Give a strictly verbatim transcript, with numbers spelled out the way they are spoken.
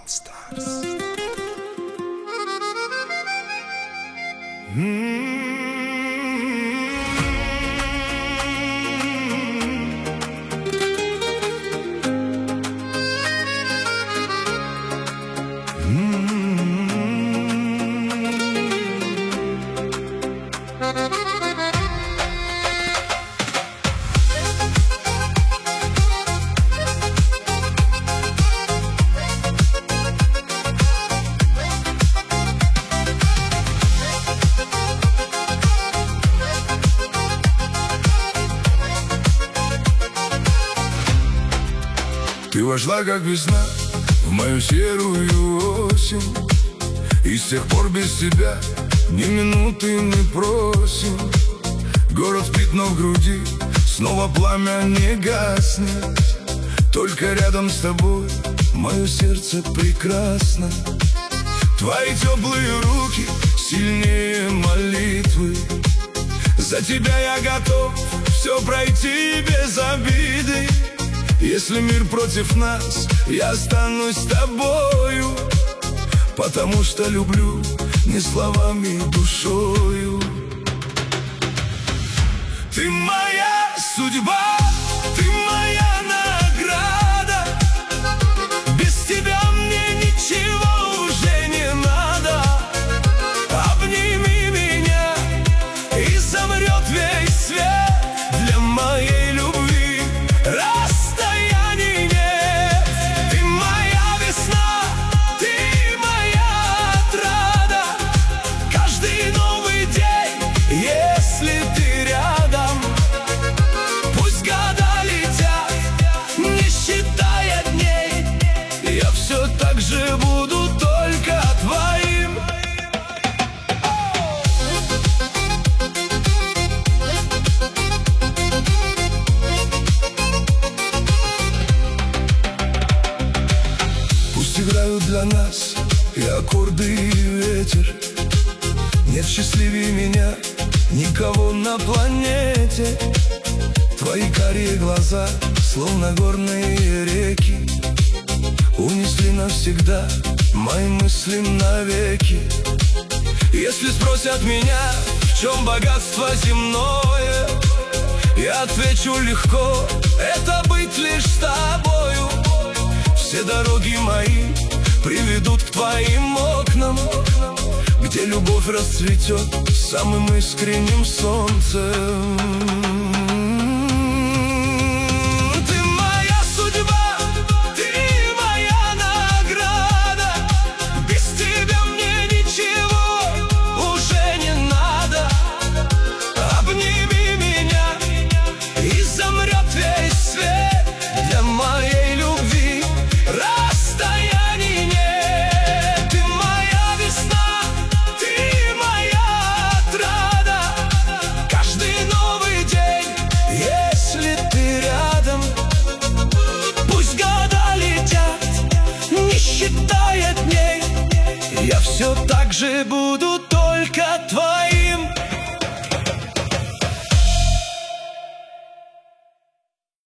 All Stars. Mm-hmm. Ты вошла, как весна, в мою серую осень, и с тех пор без тебя ни минуты не просим. Город спит, но в груди снова пламя не гаснет. Только рядом с тобой мое сердце прекрасно. Твои теплые руки сильнее молитвы. За тебя я готов все пройти без обиды. Если мир против нас, я останусь с тобою, потому что люблю не словами, душою. Ты моя судьба, ты моя награда. Без тебя мне ничего уже не надо. Обними меня, и замрет весь свет для моей любви. Расстояний нет. Ты моя весна, ты моя отрада. Каждый новый день, если ты рядом. Пусть года летят, не считая дней, я все так же буду только твоим. Пусть играют для нас и аккорды, и ветер. Нет счастливее меня никого на планете. Твои карие глаза, словно горные реки, унесли навсегда мои мысли навеки. Если спросят меня, в чем богатство земное, я отвечу легко: это быть лишь с тобою. Все дороги мои приведут к твоим окнам, где любовь расцветет самым искренним солнцем. Ты моя судьба, ты моя награда. Без тебя мне ничего уже не надо. Обними меня, и замрет весь свет для моей любви. Расстояний нет. Ты моя весна, ты моя отрада. Каждый новый день, если ты рядом. Пусть года летят, не считая дней, я все так же буду только твоим.